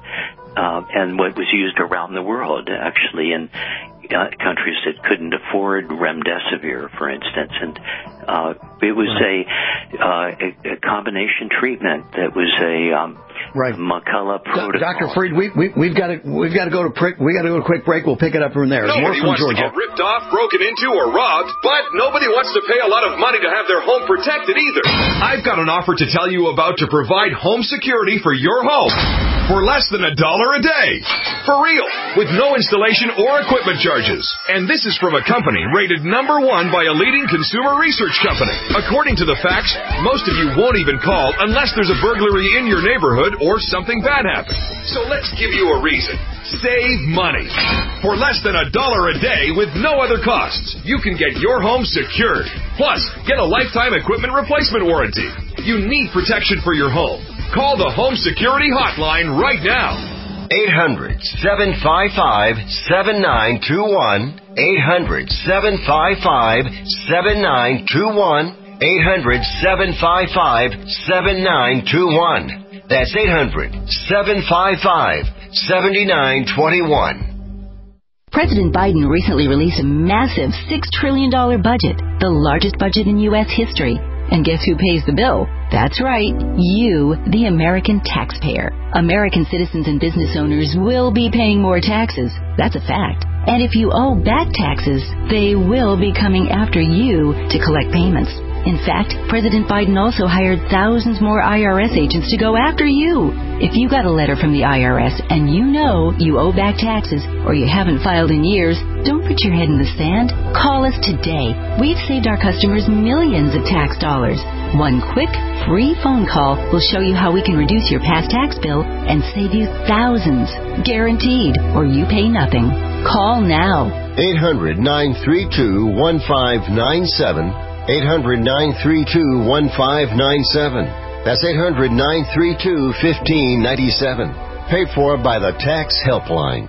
uh, and what was used around the world, actually, in uh, countries that couldn't afford remdesivir, for instance. And uh, it was a, uh, a, a combination treatment that was a um, right. McCullough protocol. Doctor Freed, we, we, we've got to we've got to go to prick, we got to go to a quick break. We'll pick it up from there. Nobody More from wants Georgia. to get ripped off, broken into, or robbed, but nobody wants to pay a lot of money to have their home protected either. I've got an offer to tell you about to provide home security for your home for less than a dollar a day. For real, with no installation or equipment charges. And this is from a company rated number one by a leading consumer research company. According to the facts, most of you won't even call unless there's a burglary in your neighborhood or something bad happens. So let's give you a reason. Save money. For less than a dollar a day with no other costs, you can get your home secured. Plus, get a lifetime equipment replacement warranty. You need protection for your home. Call the Home Security Hotline right now. eight hundred, seven five five, seven nine two one. eight hundred, seven five five, seven nine two one. eight hundred, seven five five, seven nine two one. That's eight hundred, seven five five, seven nine two one. President Biden recently released a massive six trillion dollars budget, the largest budget in U S history. And guess who pays the bill? That's right, you, the American taxpayer. American citizens and business owners will be paying more taxes. That's a fact. And if you owe back taxes, they will be coming after you to collect payments. In fact, President Biden also hired thousands more I R S agents to go after you. If you got a letter from the I R S and you know you owe back taxes or you haven't filed in years, don't put your head in the sand. Call us today. We've saved our customers millions of tax dollars. One quick, free phone call will show you how we can reduce your past tax bill and save you thousands. Guaranteed, or you pay nothing. Call now. eight hundred, nine three two, one five nine seven. eight hundred, nine three two, one five nine seven. That's eight hundred, nine three two, one five nine seven. Paid for by the Tax Helpline.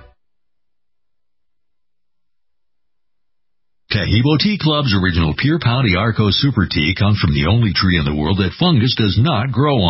Taheebo Tea Club's original Pure Pau de Arco Super Tea comes from the only tree in the world that fungus does not grow on.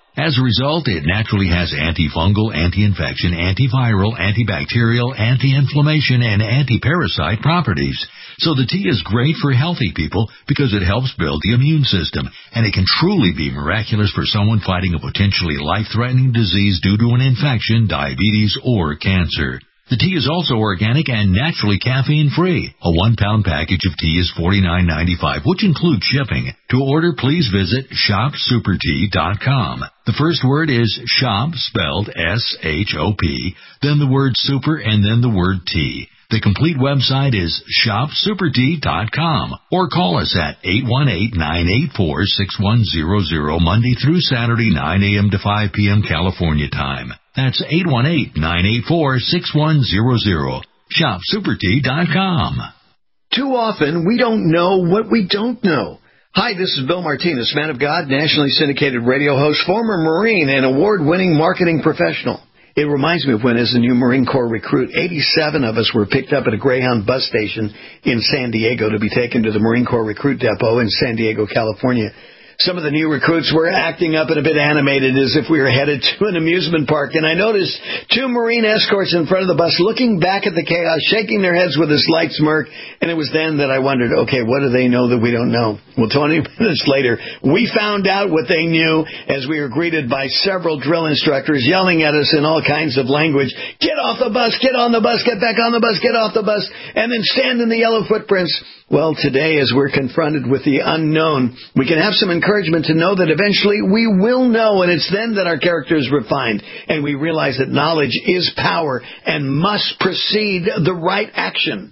As a result, it naturally has antifungal, anti-infection, antiviral, antibacterial, anti-inflammation, and anti-parasite properties. So the tea is great for healthy people because it helps build the immune system, and it can truly be miraculous for someone fighting a potentially life-threatening disease due to an infection, diabetes, or cancer. The tea is also organic and naturally caffeine-free. A one-pound package of tea is forty-nine ninety-five, which includes shipping. To order, please visit shop super tea dot com. The first word is shop, spelled S H O P, then the word super, and then the word tea. The complete website is shop super tea dot com, or call us at eight one eight, nine eight four, six one zero zero Monday through Saturday, nine a.m. to five p.m. California time. That's eight one eight, nine eight four, six one zero zero. shop super tea dot com. Too often, we don't know what we don't know. Hi, this is Bill Martinez, man of God, nationally syndicated radio host, former Marine, and award-winning marketing professional. It reminds me of when, as a new Marine Corps recruit, eighty-seven of us were picked up at a Greyhound bus station in San Diego to be taken to the Marine Corps Recruit Depot in San Diego, California. Some of the new recruits were acting up and a bit animated as if we were headed to an amusement park, and I noticed two Marine escorts in front of the bus looking back at the chaos, shaking their heads with a slight smirk, and it was then that I wondered, okay, what do they know that we don't know? Well, twenty minutes later, we found out what they knew as we were greeted by several drill instructors yelling at us in all kinds of language, get off the bus, get on the bus, get back on the bus, get off the bus, and then stand in the yellow footprints. Well, today, as we're confronted with the unknown, we can have some encouragement to know that eventually we will know, and it's then that our character is refined, and we realize that knowledge is power and must precede the right action.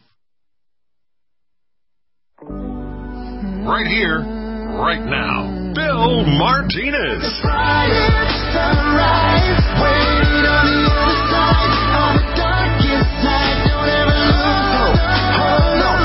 Right here, right now, Bill Martinez. It's Friday, sunrise, waiting on the other side, on the darkest night, don't ever lose hope, hold on.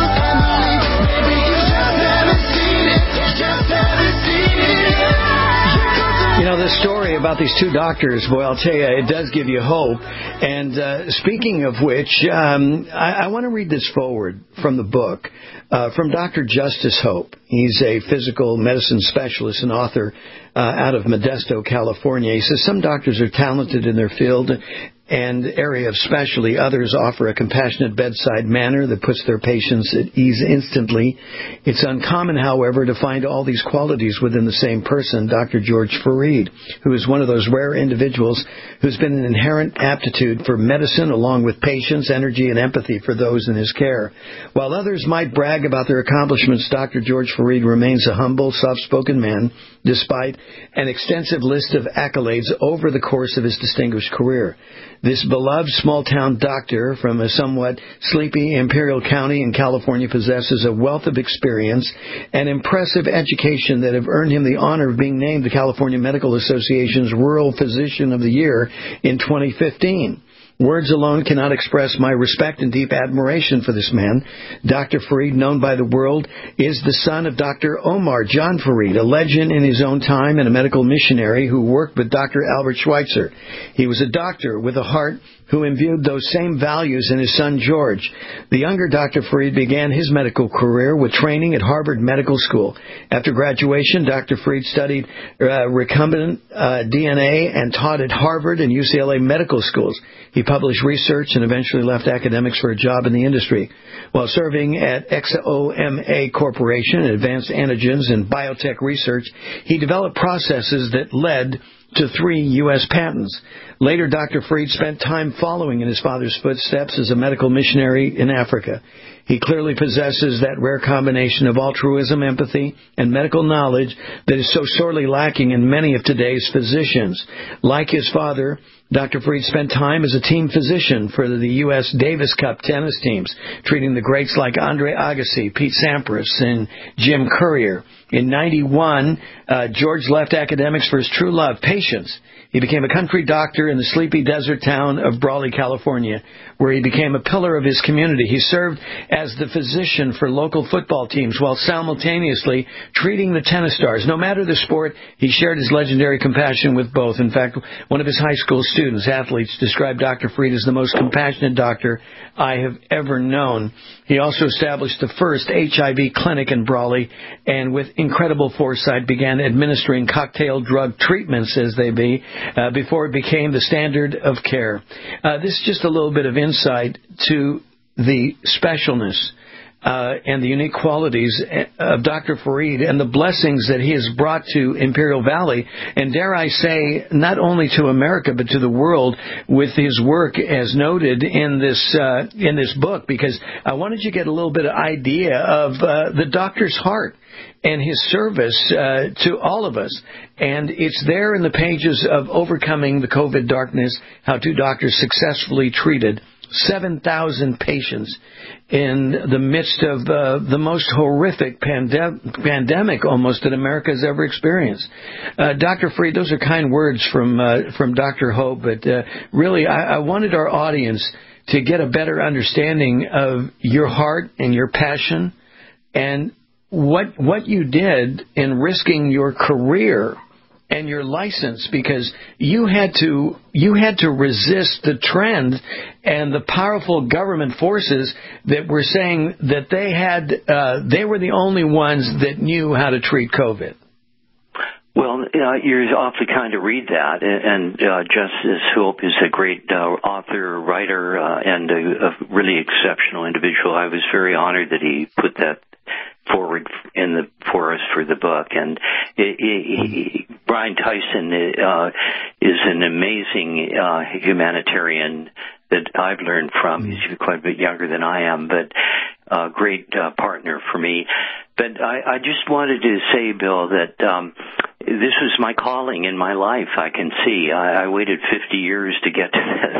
You know, this story about these two doctors, boy, I'll tell you, it does give you hope. And uh, speaking of which, um, I, I want to read this forward from the book, uh, from Doctor Justice Hope. He's a physical medicine specialist and author uh, out of Modesto, California. He says some doctors are talented in their field and area of specialty. Others offer a compassionate bedside manner that puts their patients at ease instantly. It's uncommon, however, to find all these qualities within the same person. Doctor George Fareed, who is one of those rare individuals who's been an inherent aptitude for medicine, along with patience, energy, and empathy for those in his care. While others might brag about their accomplishments, Doctor George Fareed remains a humble, soft-spoken man, despite an extensive list of accolades over the course of his distinguished career. This beloved small-town doctor from a somewhat sleepy Imperial County in California possesses a wealth of experience and impressive education that have earned him the honor of being named the California Medical Association's Rural Physician of the Year in twenty fifteen. Words alone cannot express my respect and deep admiration for this man. Doctor Fareed, known by the world, is the son of Doctor Omar John Fareed, a legend in his own time and a medical missionary who worked with Doctor Albert Schweitzer. He was a doctor with a heart who imbued those same values in his son George. The younger Doctor Fareed began his medical career with training at Harvard Medical School. After graduation, Doctor Fareed studied uh, recombinant uh, D N A and taught at Harvard and U C L A medical schools. He published research and eventually left academics for a job in the industry. While serving at X O M A Corporation, Advanced Antigens and Biotech Research, he developed processes that led to three U S patents. Later, Doctor Fareed spent time following in his father's footsteps as a medical missionary in Africa. He clearly possesses that rare combination of altruism, empathy, and medical knowledge that is so sorely lacking in many of today's physicians. Like his father, Doctor Fareed spent time as a team physician for the U S Davis Cup tennis teams, treating the greats like Andre Agassi, Pete Sampras, and Jim Courier. In ninety-one, uh, George left academics for his true love, patients. He became a country doctor in the sleepy desert town of Brawley, California, where he became a pillar of his community. He served as the physician for local football teams while simultaneously treating the tennis stars. No matter the sport, he shared his legendary compassion with both. In fact, one of his high school students, athletes, described Doctor Fareed as the most compassionate doctor I have ever known. He also established the first H I V clinic in Brawley, and with incredible foresight, began administering cocktail drug treatments, as they be, uh, before it became the standard of care. Uh, this is just a little bit of insight to the specialness Uh, and the unique qualities of Doctor Farid and the blessings that he has brought to Imperial Valley, and dare I say, not only to America but to the world, with his work as noted in this uh, in this book. Because I wanted you to get a little bit of idea of uh, the doctor's heart and his service uh, to all of us. And it's there in the pages of Overcoming the COVID Darkness, how two doctors successfully treated seven thousand patients in the midst of uh, the most horrific pandem- pandemic almost that America has ever experienced. Uh, Doctor Farid, those are kind words from uh, from Doctor Hope, but uh, really I-, I wanted our audience to get a better understanding of your heart and your passion and what what you did in risking your career and your license, because you had to you had to resist the trend and the powerful government forces that were saying that they had uh, they were the only ones that knew how to treat COVID. Well, uh, you're awfully kind to read that, and uh, Justice Hope is a great uh, author, writer, uh, and a, a really exceptional individual. I was very honored that he put that forward in the for us for the book. And it, it, he, Brian Tyson uh, is an amazing uh, humanitarian that I've learned from. He's quite a bit younger than I am, but a great uh, partner for me. But I, I just wanted to say, Bill, that um, this was my calling in my life, I can see. I, I waited fifty years to get to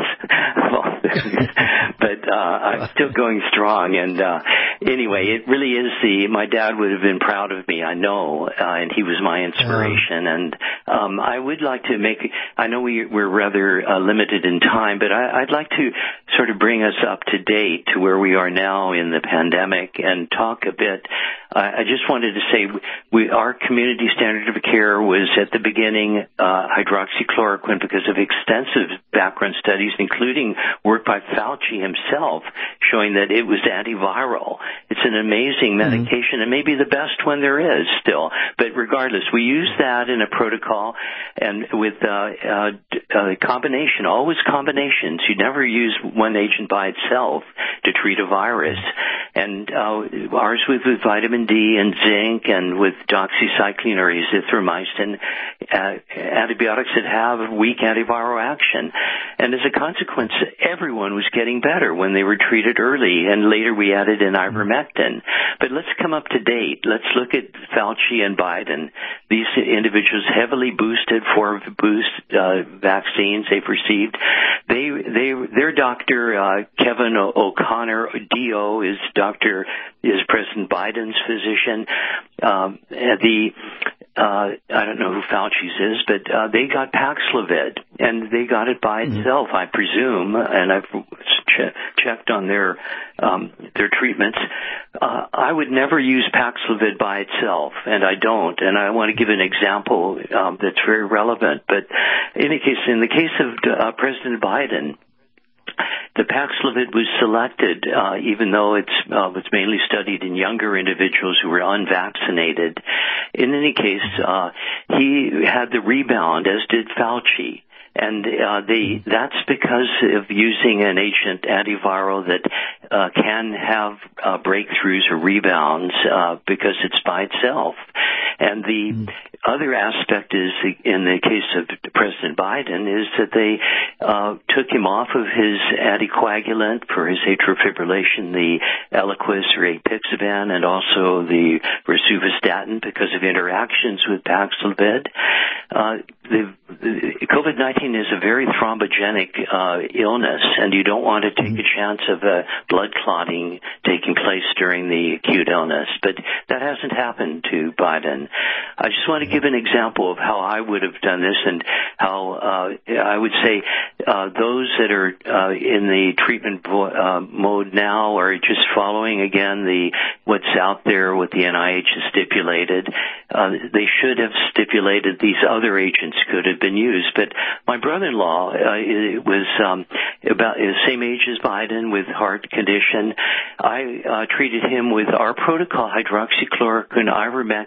this. But uh, I'm still going strong. And uh, anyway, it really is the, my dad would have been proud of me, I know, uh, and he was my inspiration. Yeah. And um, I would like to make, I know we, we're rather uh, limited in time, but I, I'd like to sort of bring us up to date to where we are now in the pandemic and talk a bit. I just wanted to say we, our community standard of care was at the beginning uh, hydroxychloroquine because of extensive background studies, including work by Fauci himself, showing that it was antiviral. It's an amazing medication, mm-hmm. and maybe the best one there is still. But regardless, we use that in a protocol and with uh, uh, a combination, always combinations. You never use one agent by itself to treat a virus. And uh, ours was with vitamin D and zinc and with doxycycline or azithromycin, uh, antibiotics that have weak antiviral action. And as a consequence, everyone was getting better when they were treated early, and later we added in ivermectin. But let's come up to date. Let's look at Fauci and Biden. These individuals heavily boosted for boost uh, vaccines they've received. They, they, their doctor, uh, Kevin O'Connor, D O, is Doctor is President Biden's physician. Um, the uh, I don't know who Fauci's is, but uh, they got Paxlovid, and they got it by mm-hmm. itself, I presume. And I've ch- checked on their um, their treatments. Uh, I would never use Paxlovid by itself, and I don't. And I want to give an example um, that's very relevant. But in any case, in the case of uh, President Biden, the Paxlovid was selected, uh, even though it's uh, was mainly studied in younger individuals who were unvaccinated. In any case, uh, he had the rebound, as did Fauci. And uh, they, that's because of using an agent antiviral that uh, can have uh, breakthroughs or rebounds uh, because it's by itself. And the mm. other aspect is, in the case of President Biden, is that they uh, took him off of his anticoagulant for his atrial fibrillation, the Eliquis or apixaban, and also the rosuvastatin because of interactions with Paxlovid. Uh, the, the COVID nineteen is a very thrombogenic uh, illness, and you don't want to take a chance of uh, blood clotting taking place during the acute illness. But that hasn't happened to Biden. I just want to give an example of how I would have done this and how uh, I would say uh, those that are uh, in the treatment vo- uh, mode now are just following, again, the what's out there, what the N I H has stipulated. Uh, they should have stipulated these other agents could have been used. But my brother-in-law uh, was um, about the same age as Biden with heart condition. I uh, treated him with our protocol, hydroxychloroquine, ivermectin,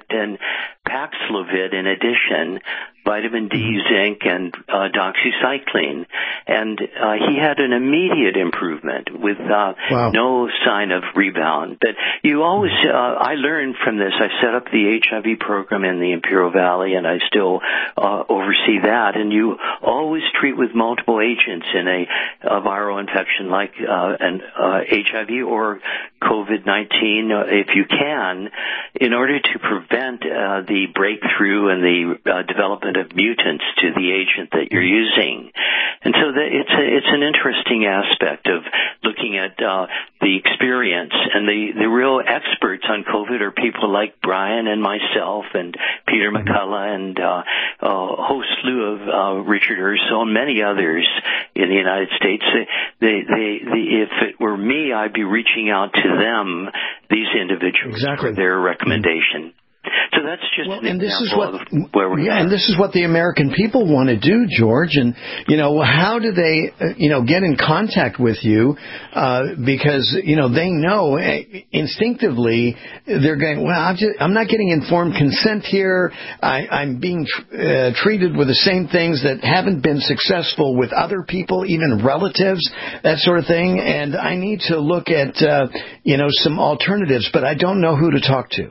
Paxlovid in addition, vitamin D, zinc, and uh, doxycycline. And uh, he had an immediate improvement with uh, wow. no sign of rebound. But you always, uh, I learned from this. I set up the H I V program in the Imperial Valley, and I still uh, oversee that. And you always treat with multiple agents in a, a viral infection like uh, an uh, H I V or COVID nineteen, uh, if you can, in order to prevent uh, the breakthrough and the uh, development of mutants to the agent that you're using. And so the, it's a, it's an interesting aspect of looking at uh, the experience. And the, the real experts on COVID are people like Brian and myself and Peter McCullough and uh, a whole slew of uh, Richard Urso and many others in the United States. They, they, they, if it were me, I'd be reaching out to them, these individuals, exactly. for their recommendation. So that's just well, an and this is example what, of where we yeah, are. and this is what the American people want to do, George. And you know, how do they, uh, you know, get in contact with you? Uh, because you know, they know uh, instinctively they're going. Well, I'm, just, I'm not getting informed consent here. I, I'm being tr- uh, treated with the same things that haven't been successful with other people, even relatives, that sort of thing. And I need to look at, uh, you know, some alternatives, but I don't know who to talk to.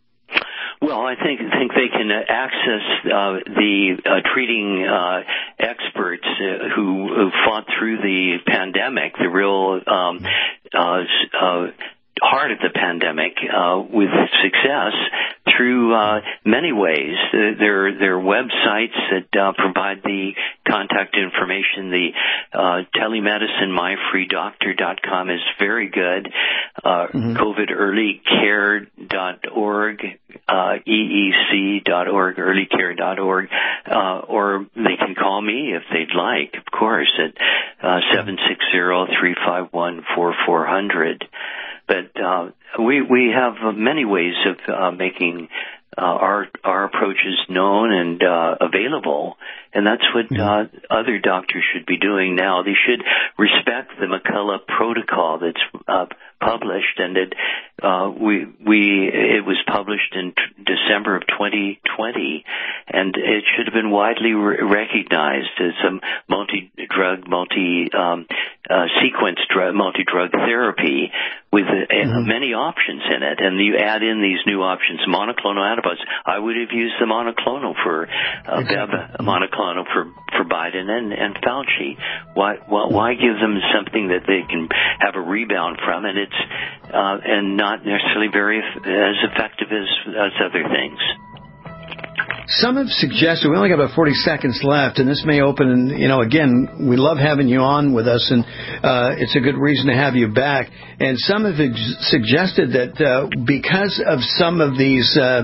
Well, I think think they can access uh, the uh, treating uh, experts uh, who, who fought through the pandemic, the real um, uh, uh, heart of the pandemic, uh, with success through uh, many ways. There, there are websites that uh, provide the contact information. The uh, telemedicine my free doctor dot com is very good. Uh, mm-hmm. COVID early care dot org, uh, E E C dot org, early care dot org, uh, or they can call me if they'd like, of course, at uh, seven six zero, three five one, four four zero zero. But uh, we we have many ways of uh, making uh, our our approaches known and uh, available, and that's what uh, other doctors should be doing now. They should respect the McCullough protocol that's uh, published, and it uh, we we it was published in t- December of twenty twenty, and it should have been widely re- recognized as a multi-drug, multi um, uh, sequence drug, multi-drug therapy with uh, mm-hmm. many options in it. And you add in these new options, monoclonal antibodies. I would have used the monoclonal for uh, exactly. Bev, monoclonal for for Biden and, and Fauci. Why, why why give them something that they can have a rebound from, and it's uh, and not necessarily very as effective as as other things. Some have suggested, we only got about forty seconds left, and this may open, and, you know, again, we love having you on with us, and uh, it's a good reason to have you back. And some have ex- suggested that uh, because of some of these, uh,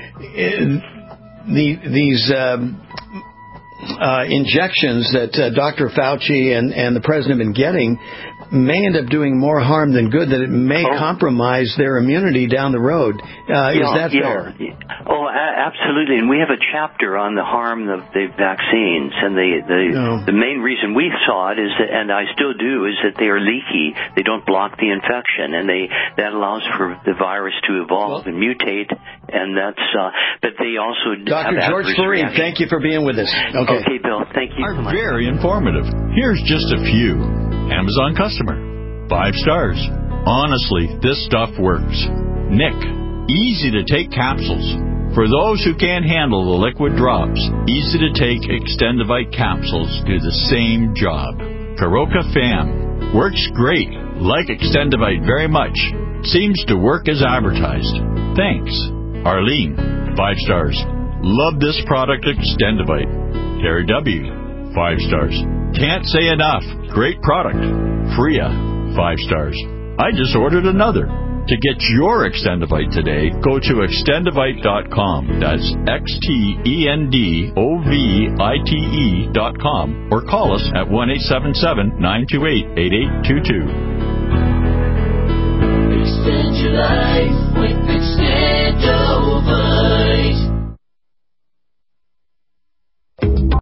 the, these um, uh, injections that uh, Doctor Fauci and, and the president have been getting, may end up doing more harm than good, that it may oh. compromise their immunity down the road. Uh, yeah, is that yeah. fair? Oh, a- absolutely. And we have a chapter on the harm of the vaccines. And the the, no. the main reason we saw it is that, and I still do, is that they are leaky. They don't block the infection, and they that allows for the virus to evolve well, and mutate. And that's, uh, but they also Doctor have George Farine, thank you for being with us. Okay, okay Bill, thank you are so much. Very informative. Here's just a few. Amazon customer. Five stars. Honestly, this stuff works. Nick. Easy to take capsules. For those who can't handle the liquid drops, easy to take Extendivite capsules do the same job. Karoka Fam. Works great. Like Extendivite very much. Seems to work as advertised. Thanks. Arlene. Five stars. Love this product Extendivite. Terry W. Five stars. Can't say enough. Great product. Freya. Five stars. I just ordered another. To get your Extendivite today, go to extendivite dot com. That's X T E N D O V I T E dot com. Or call us at one eight seven seven, nine two eight, eight eight two two. Extend your life with Extendo.